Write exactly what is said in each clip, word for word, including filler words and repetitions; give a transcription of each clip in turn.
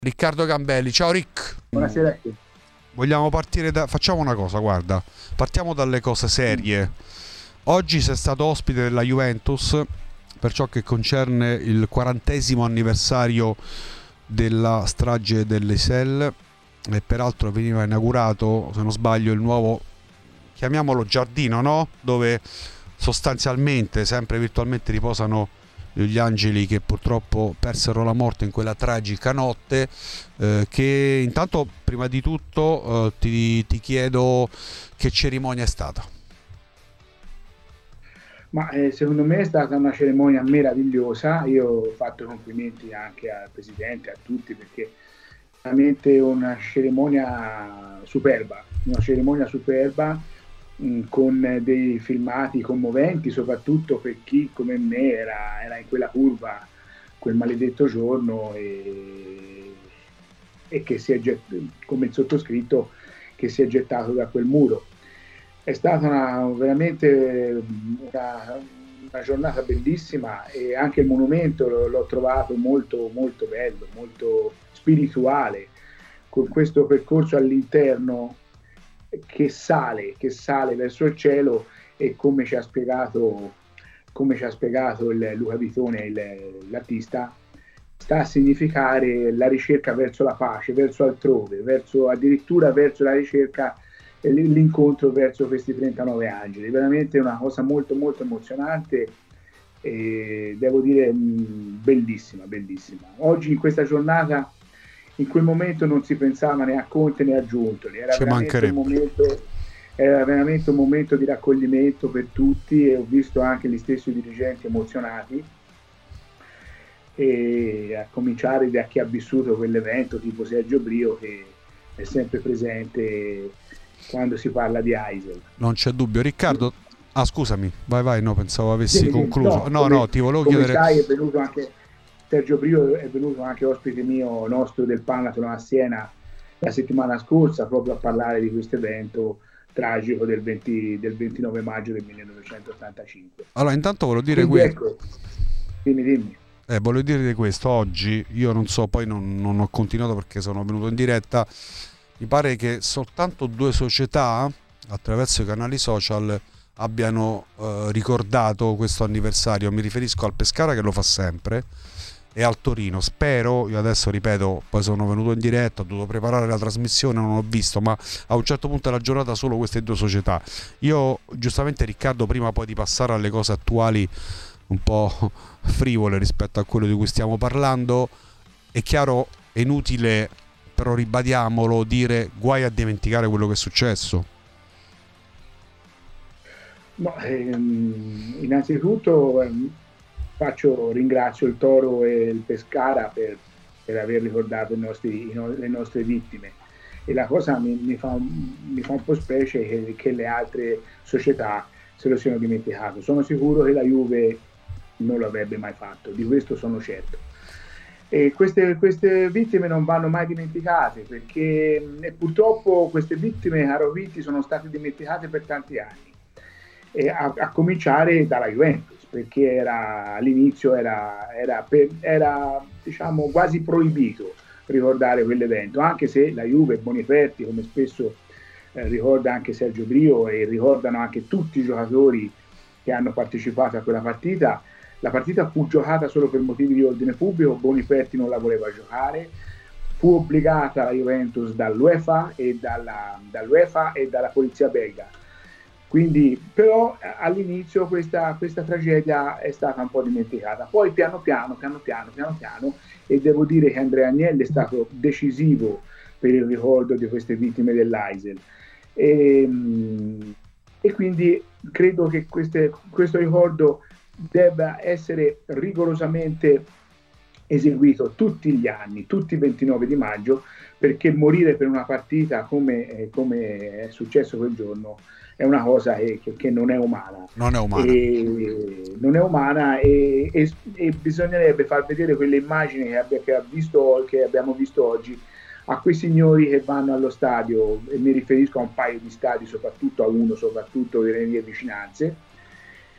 Riccardo Gambelli, ciao Rick. Buonasera a te. Vogliamo partire da... Facciamo una cosa, guarda, partiamo dalle cose serie. Oggi sei stato ospite della Juventus per ciò che concerne il quarantesimo anniversario della strage dell'Eisel e peraltro veniva inaugurato, se non sbaglio, il nuovo, chiamiamolo giardino, no? Dove sostanzialmente, sempre virtualmente, riposano gli angeli che purtroppo persero la morte in quella tragica notte. Eh, che intanto, prima di tutto, eh, ti, ti chiedo che cerimonia è stata. Ma eh, secondo me è stata una cerimonia meravigliosa. Io ho fatto complimenti anche al presidente, a tutti, perché veramente una cerimonia superba, una cerimonia superba mh, con dei filmati commoventi, soprattutto per chi come me era, era in quella curva quel maledetto giorno e, e che si è gettato, come il sottoscritto, che si è gettato da quel muro. È stata una, veramente una, una giornata bellissima e anche il monumento l'ho trovato molto, molto bello, molto spirituale, con questo percorso all'interno che sale, che sale verso il cielo e come ci ha spiegato, come ci ha spiegato il, Luca Vitone, il, l'artista, sta a significare la ricerca verso la pace, verso altrove, verso, addirittura verso la ricerca, l'incontro verso questi trentanove angeli. Veramente una cosa molto molto emozionante e devo dire mh, bellissima, bellissima. Oggi in questa giornata, in quel momento non si pensava né a Conte né a Giuntoli, era Ci veramente un mancherebbe. momento, era veramente un momento di raccoglimento per tutti e ho visto anche gli stessi dirigenti emozionati, e a cominciare da chi ha vissuto quell'evento, tipo Sergio Brio, che è sempre presente quando si parla di Eisel. Non c'è dubbio. Riccardo, ah scusami, vai vai, no, pensavo avessi Dimmi, dimmi. concluso. No, No, come, no, ti volevo come chiedere. sai è venuto anche Sergio Brio, è venuto anche ospite mio nostro del Panathlon a Siena la settimana scorsa proprio a parlare di questo evento tragico del, venti, del ventinove maggio del millenovecentottantacinque. Allora, intanto volevo dire Quindi questo. ecco, dimmi, dimmi. Eh, volevo dire di questo, oggi io non so, poi non, non ho continuato perché sono venuto in diretta. Mi pare che soltanto due società attraverso i canali social abbiano eh, ricordato questo anniversario. Mi riferisco al Pescara, che lo fa sempre, e al Torino. Spero, io adesso ripeto, poi sono venuto in diretta, ho dovuto preparare la trasmissione, non ho visto, ma a un certo punto della giornata solo queste due società. Io giustamente, Riccardo, prima poi di passare alle cose attuali un po' frivole rispetto a quello di cui stiamo parlando, è chiaro, è inutile, però ribadiamolo, dire guai a dimenticare quello che è successo. No, ehm, innanzitutto ehm, faccio, ringrazio il Toro e il Pescara per, per aver ricordato i nostri, i no- le nostre vittime. E la cosa mi, mi fa, un- mi fa un po' specie che, che le altre società se lo siano dimenticato. Sono sicuro che la Juve non lo avrebbe mai fatto, di questo sono certo. E queste, queste vittime non vanno mai dimenticate perché mh, e purtroppo queste vittime, caro Vitti, sono state dimenticate per tanti anni. E a, a cominciare dalla Juventus, perché era, all'inizio era, era, per, era diciamo, quasi proibito ricordare quell'evento, anche se la Juve, Boniperti, come spesso eh, ricorda anche Sergio Brio e ricordano anche tutti i giocatori che hanno partecipato a quella partita. La partita fu giocata solo per motivi di ordine pubblico, Boniperti non la voleva giocare, fu obbligata la Juventus dall'UEFA e dalla, dall'UEFA e dalla polizia belga. Quindi, però all'inizio questa, questa tragedia è stata un po' dimenticata. Poi piano piano, piano piano, piano piano, e devo dire che Andrea Agnelli è stato decisivo per il ricordo di queste vittime dell'Eisel. E, e quindi credo che queste, questo ricordo debba essere rigorosamente eseguito tutti gli anni, tutti i ventinove di maggio, perché morire per una partita come, eh, come è successo quel giorno è una cosa che, che, che non è umana. Non è umana. E, non è umana e, e, e bisognerebbe far vedere quelle immagini che, abbia, che, ha visto, che abbiamo visto oggi a quei signori che vanno allo stadio, e mi riferisco a un paio di stadi, soprattutto a uno, soprattutto delle mie vicinanze,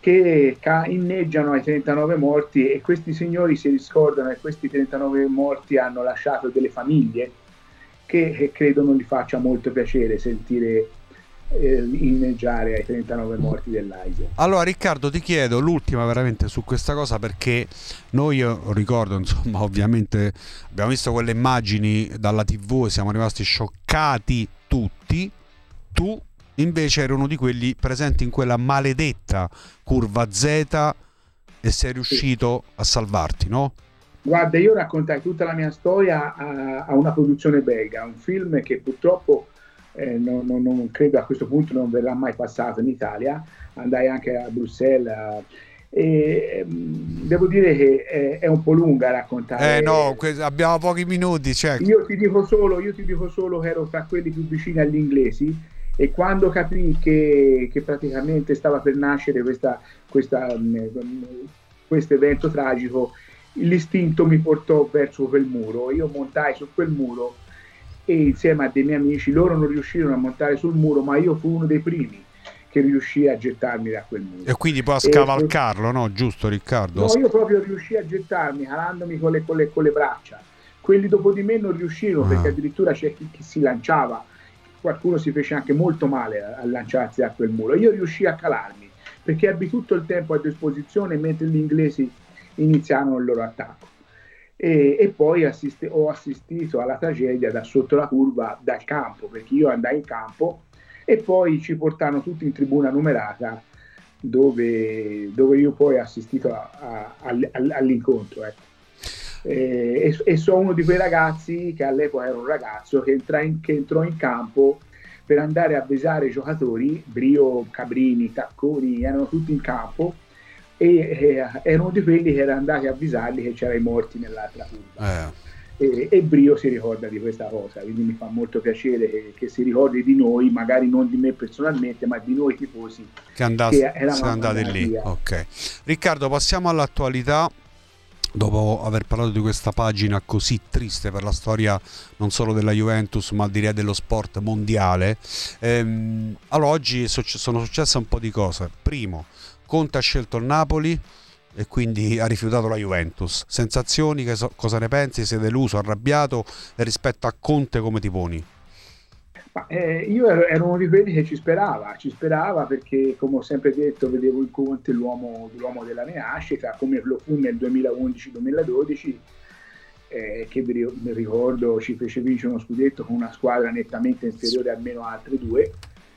che inneggiano ai trentanove morti, e questi signori si riscordano che questi trentanove morti hanno lasciato delle famiglie che, che credo non gli faccia molto piacere sentire eh, inneggiare ai trentanove morti dell'Aiser. Allora Riccardo, ti chiedo l'ultima veramente su questa cosa, perché noi, io ricordo, insomma, ovviamente abbiamo visto quelle immagini dalla tivù e siamo rimasti scioccati tutti. Tu invece eri uno di quelli presenti in quella maledetta curva Z e sei riuscito a salvarti, no? Guarda, io raccontai tutta la mia storia a, a una produzione belga, un film che purtroppo eh, non, non, non credo a questo punto non verrà mai passato in Italia. Andai anche a Bruxelles e ehm, devo dire che è, è un po' lunga a raccontare. Eh no, que- abbiamo pochi minuti, cioè. Io ti dico solo, io ti dico solo che ero fra quelli più vicini agli inglesi, e quando capii che, che praticamente stava per nascere questa, questa, questo evento tragico, l'istinto mi portò verso quel muro. Io montai su quel muro e insieme a dei miei amici, loro non riuscirono a montare sul muro, ma io fui uno dei primi che riuscì a gettarmi da quel muro. E quindi poi a scavalcarlo, e, no? Giusto, Riccardo? No, io proprio riuscii a gettarmi, calandomi con le, con le, con le braccia. Quelli dopo di me non riuscirono, ah. perché addirittura c'è chi, chi si lanciava. Qualcuno si fece anche molto male a, a lanciarsi a quel muro. Io riuscii a calarmi, perché ebbi tutto il tempo a disposizione mentre gli inglesi iniziarono il loro attacco. E, e poi assiste, ho assistito alla tragedia da sotto la curva, dal campo, perché io andai in campo e poi ci portarono tutti in tribuna numerata, dove, dove io poi ho assistito a, a, a, all'incontro. Ecco. E, e sono uno di quei ragazzi che all'epoca era un ragazzo che, entra in, che entrò in campo per andare a avvisare i giocatori. Brio, Cabrini, Tacconi erano tutti in campo e eh, erano di quelli che erano andati a avvisarli che c'erano i morti nell'altra curva. Eh. E, e Brio si ricorda di questa cosa, quindi mi fa molto piacere che, che si ricordi di noi, magari non di me personalmente, ma di noi tifosi che, andassi, che eravamo andati lì. Ok. Riccardo, passiamo all'attualità. Dopo aver parlato di questa pagina così triste per la storia non solo della Juventus, ma direi dello sport mondiale, ehm, allora oggi sono successe un po' di cose. Primo, Conte ha scelto il Napoli e quindi ha rifiutato la Juventus. Sensazioni, che so, cosa ne pensi? Sei deluso, arrabbiato? E rispetto a Conte come ti poni? Ma, eh, io ero, ero uno di quelli che ci sperava, ci sperava perché, come ho sempre detto, vedevo in Conte l'uomo, l'uomo della nascita, come lo fu nel duemilaundici duemiladodici, eh, che mi ricordo ci fece vincere uno scudetto con una squadra nettamente inferiore almeno a altre due,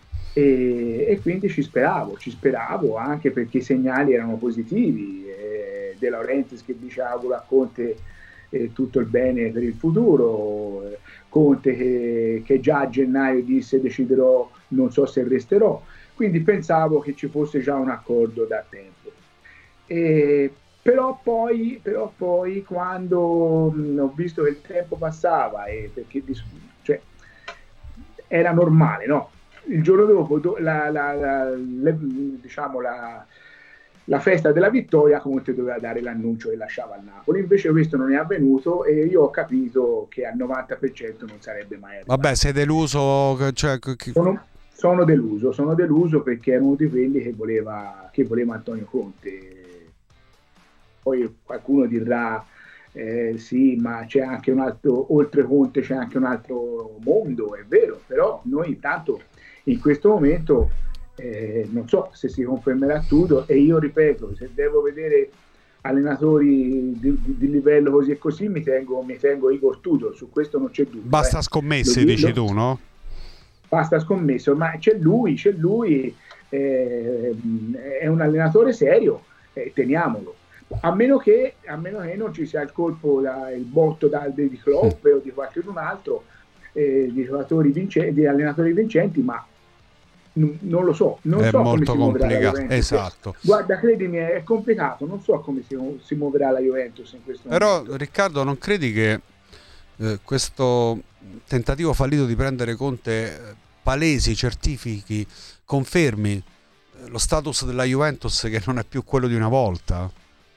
e, e quindi ci speravo, ci speravo anche perché i segnali erano positivi. eh, De Laurentiis che dice auguro a Conte eh, tutto il bene per il futuro, eh, Conte che, che già a gennaio disse deciderò, non so se resterò, quindi pensavo che ci fosse già un accordo da tempo. E, però, poi, però poi quando mh, ho visto che il tempo passava, e perché cioè, era normale, no? Il giorno dopo la, la, la, le, diciamo la la festa della vittoria, Conte doveva dare l'annuncio che lasciava al Napoli, invece questo non è avvenuto e io ho capito che al novanta per cento non sarebbe mai arrivato. Vabbè, sei deluso? Cioè... Sono, sono deluso, sono deluso perché ero uno di quelli che voleva, che voleva Antonio Conte. Poi qualcuno dirà eh, sì, ma c'è anche un altro, oltre Conte c'è anche un altro mondo, è vero, però noi intanto in questo momento Eh, non so se si confermerà tutto, e io ripeto, se devo vedere allenatori di, di, di livello così e così mi tengo, mi tengo Igor Tudor, su questo non c'è dubbio. Basta eh. scommesse, dici lo, tu, no? Basta scommesse, ma c'è lui, c'è lui, eh, è un allenatore serio, eh, teniamolo. A meno, che, a meno che non ci sia il colpo, da, il botto da, di Klopp mm. o di qualcun altro, eh, di giocatori vincenti, di allenatori vincenti, ma non lo so, non è so molto come si complicato, esatto. Guarda, credimi, è complicato, non so come si, si muoverà la Juventus in questo Però, momento. Riccardo, non credi che eh, questo tentativo fallito di prendere Conte eh, palesi, certifichi, confermi eh, lo status della Juventus che non è più quello di una volta?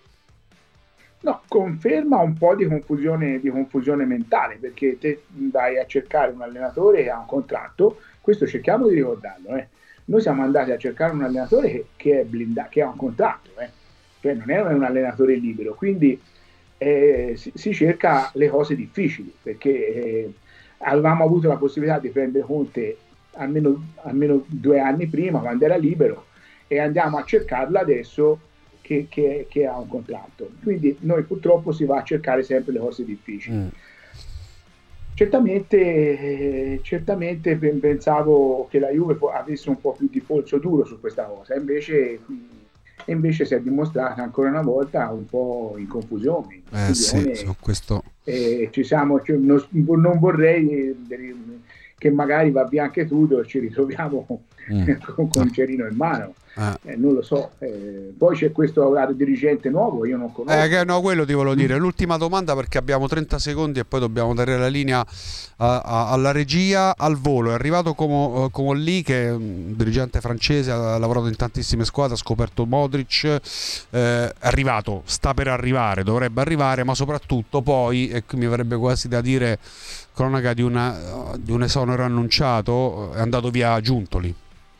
No, conferma un po' di confusione, di confusione mentale, perché te vai a cercare un allenatore che ha un contratto. Questo cerchiamo di ricordarlo, eh. noi siamo andati a cercare un allenatore che, che è blindato, che ha un contratto, eh. Cioè non è un allenatore libero, quindi eh, si, si cerca le cose difficili, perché eh, avevamo avuto la possibilità di prendere Conte almeno, almeno due anni prima, quando era libero, e andiamo a cercarlo adesso che, che, che ha un contratto. Quindi noi purtroppo si va a cercare sempre le cose difficili. Mm. Certamente, eh, certamente pensavo che la Juve avesse un po' più di polso duro su questa cosa, invece, invece si è dimostrata ancora una volta un po' in confusione. In confusione eh sì, su questo... eh, ci siamo, cioè, non, non vorrei che magari va via anche tutto e ci ritroviamo mm. con, con un cerino in mano. Ah. Eh, non lo so, eh, poi c'è questo dirigente nuovo, io non conosco. Eh, che, no, quello ti volevo dire. L'ultima domanda, perché abbiamo trenta secondi e poi dobbiamo dare la linea a, a, alla regia. Al volo è arrivato come, come lì, che è un dirigente francese, ha lavorato in tantissime squadre, ha scoperto Modric, eh, è arrivato, sta per arrivare, dovrebbe arrivare, ma soprattutto poi, e qui mi verrebbe quasi da dire cronaca di, una, di un esonero annunciato, è andato via Giuntoli.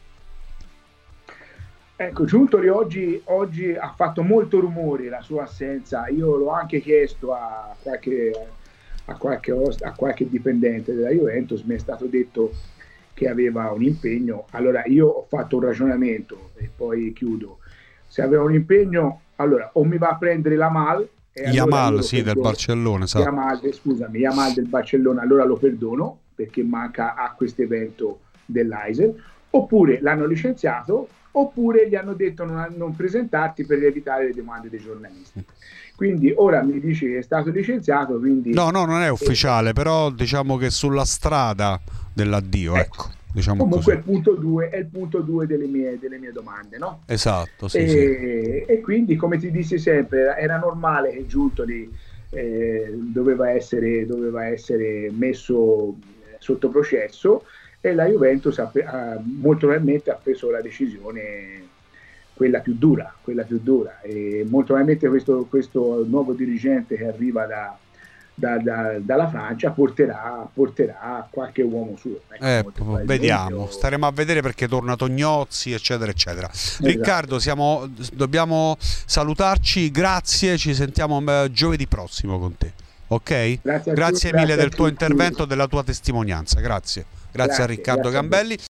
Ecco, Giuntoli oggi, oggi ha fatto molto rumore la sua assenza. Io l'ho anche chiesto a qualche, a, qualche, a qualche dipendente della Juventus, mi è stato detto che aveva un impegno. Allora io ho fatto un ragionamento e poi chiudo. Se aveva un impegno, allora o mi va a prendere la Mal, e Yamal, allora sì, del Barcellona, sa. Yamal, scusami, Yamal del Barcellona, allora lo perdono perché manca a questo evento dell'Aisel, oppure l'hanno licenziato, oppure gli hanno detto non, non presentarti per evitare le domande dei giornalisti. Quindi ora mi dici che è stato licenziato, quindi... No, no, non è ufficiale, eh, però diciamo che sulla strada dell'addio, ecco. ecco diciamo comunque così. Il punto due è il punto due delle mie, delle mie domande, no? Esatto, sì, e, sì. E quindi, come ti dissi sempre, era, era normale che Giuntoli eh, doveva, essere, doveva essere messo sotto processo, e la Juventus ha, ha, molto probabilmente ha preso la decisione quella più dura, quella più dura e molto probabilmente questo, questo nuovo dirigente che arriva da, da, da, dalla Francia porterà, porterà qualche uomo suo. Ecco, eh, vediamo, staremo a vedere, perché torna Tognozzi, eccetera eccetera. Esatto. Riccardo, siamo, dobbiamo salutarci, grazie, ci sentiamo eh, giovedì prossimo con te, ok? Grazie, grazie tutti, mille grazie del tuo tutti. intervento, della tua testimonianza, grazie. Grazie, grazie a Riccardo grazie Gambelli.